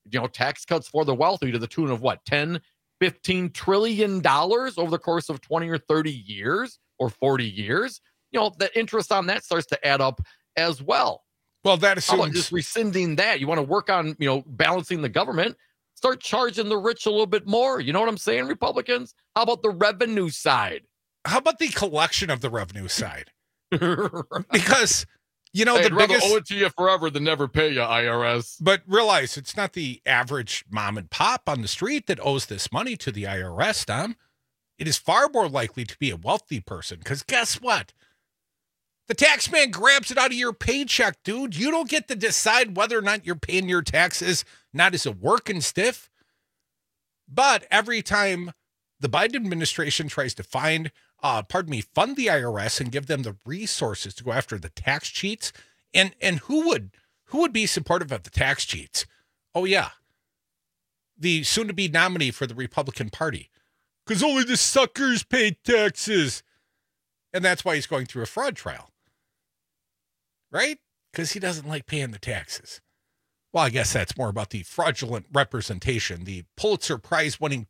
tax cuts for the wealthy to the tune of what, 10, $15 trillion over the course of 20 or 30 years or 40 years, the interest on that starts to add up as well. Well, that assumes... How about just rescinding that? You want to work on, balancing the government, start charging the rich a little bit more. You know what I'm saying, Republicans? How about the revenue side? How about the collection of the revenue side? Because... I'd rather owe it to you forever than never pay you, IRS. But realize it's not the average mom and pop on the street that owes this money to the IRS, Tom. It is far more likely to be a wealthy person, because guess what? The tax man grabs it out of your paycheck, dude. You don't get to decide whether or not you're paying your taxes, not as a working stiff. But every time the Biden administration tries to fund the IRS and give them the resources to go after the tax cheats. And who would be supportive of the tax cheats? Oh, yeah. The soon-to-be nominee for the Republican Party. Because only the suckers pay taxes. And that's why he's going through a fraud trial. Right? Because he doesn't like paying the taxes. Well, I guess that's more about the fraudulent representation. The Pulitzer Prize-winning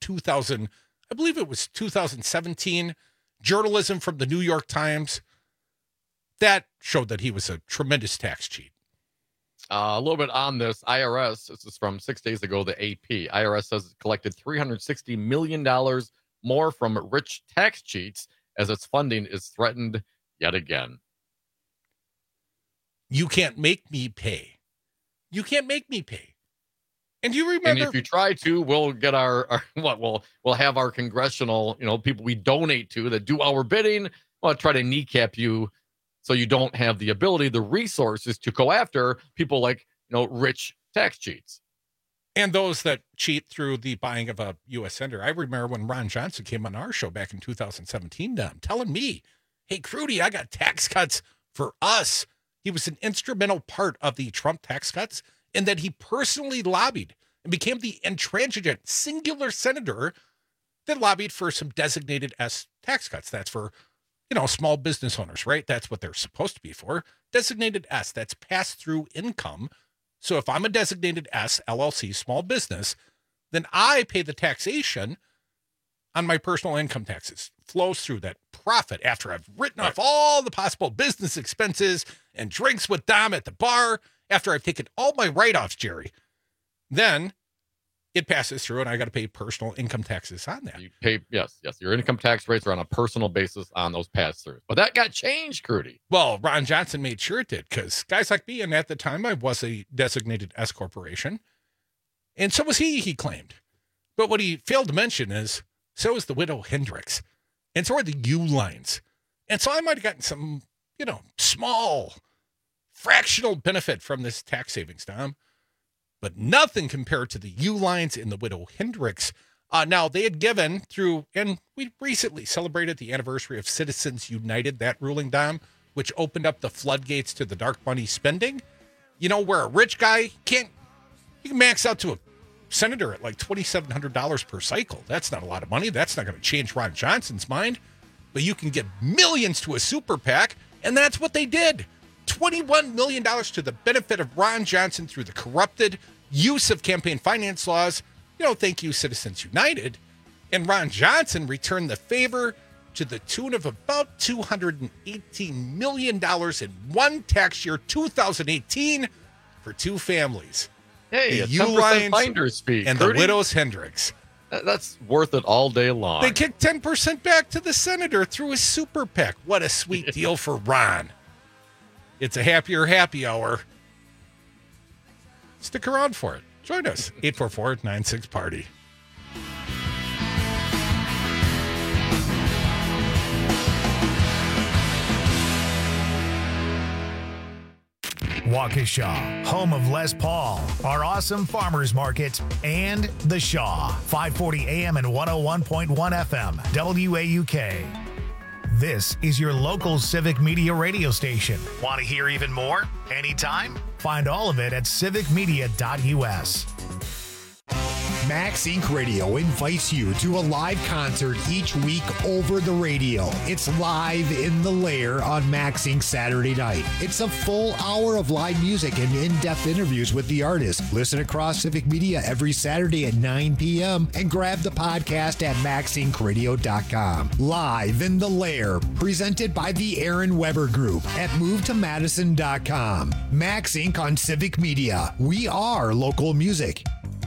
2017 journalism from the New York Times, that showed that he was a tremendous tax cheat. A little bit on this. IRS, this is from 6 days ago, the AP. IRS says it collected $360 million more from rich tax cheats as its funding is threatened yet again. You can't make me pay. You can't make me pay. And you remember, and if you try to, we'll get we'll have our congressional, people we donate to that do our bidding. We'll try to kneecap you so you don't have the ability, the resources to go after people like, rich tax cheats. And those that cheat through the buying of a U.S. senator. I remember when Ron Johnson came on our show back in 2017, telling me, hey, Crudy, I got tax cuts for us. He was an instrumental part of the Trump tax cuts, and that he personally lobbied and became the intransigent singular senator that lobbied for some designated S tax cuts. That's for, small business owners, right? That's what they're supposed to be for. Designated S, that's pass-through income. So if I'm a designated S, LLC, small business, then I pay the taxation on my personal income taxes. Flows through that profit after I've written off all the possible business expenses and drinks with Dom at the bar. After I've taken all my write-offs, Jerry, then it passes through and I got to pay personal income taxes on that. You pay, yes. Your income tax rates are on a personal basis on those pass-throughs. But that got changed, Crudy. Well, Ron Johnson made sure it did, because guys like me, and at the time I was a designated S corporation, and so was he claimed. But what he failed to mention is, so is the widow Hendricks, and so are the U-lines. And so I might have gotten some, small fractional benefit from this tax savings, Tom, but nothing compared to the U-lines in the widow Hendricks. Now, they had given through, and we recently celebrated the anniversary of Citizens United, that ruling, Dom, which opened up the floodgates to the dark money spending. Where a rich guy he can max out to a senator at like $2,700 per cycle. That's not a lot of money. That's not going to change Ron Johnson's mind. But you can get millions to a super PAC, and that's what they did. $21 million to the benefit of Ron Johnson through the corrupted use of campaign finance laws. Thank you, Citizens United. And Ron Johnson returned the favor to the tune of about $218 million in one tax year, 2018, for two families. Hey, the U-lines finder's fee, and the widows Hendricks. That's worth it all day long. They kicked 10% back to the senator through his super PAC. What a sweet deal for Ron. It's a happier happy hour. Stick around for it. Join us. 844-96-PARTY. Waukesha, home of Les Paul, our awesome farmers market, and The Shaw, 540 AM and 101.1 FM, WAUK. This is your local civic media radio station. Want to hear even more? Anytime? Find all of it at civicmedia.us. Max Inc. Radio invites you to a live concert each week over the radio. It's Live in the Lair on Max Inc. Saturday night. It's a full hour of live music and in-depth interviews with the artist. Listen across Civic Media every Saturday at 9 p.m. and grab the podcast at maxincradio.com. Live in the Lair, presented by the Aaron Weber Group at movetomadison.com. Max Inc. on Civic Media. We are local music.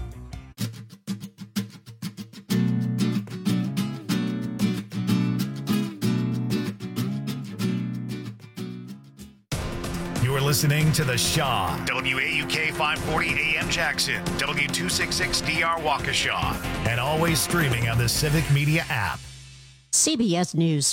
You're listening to The Shaw, WAUK 540 AM Jackson, W266DR Waukesha, and always streaming on the Civic Media app. CBS News.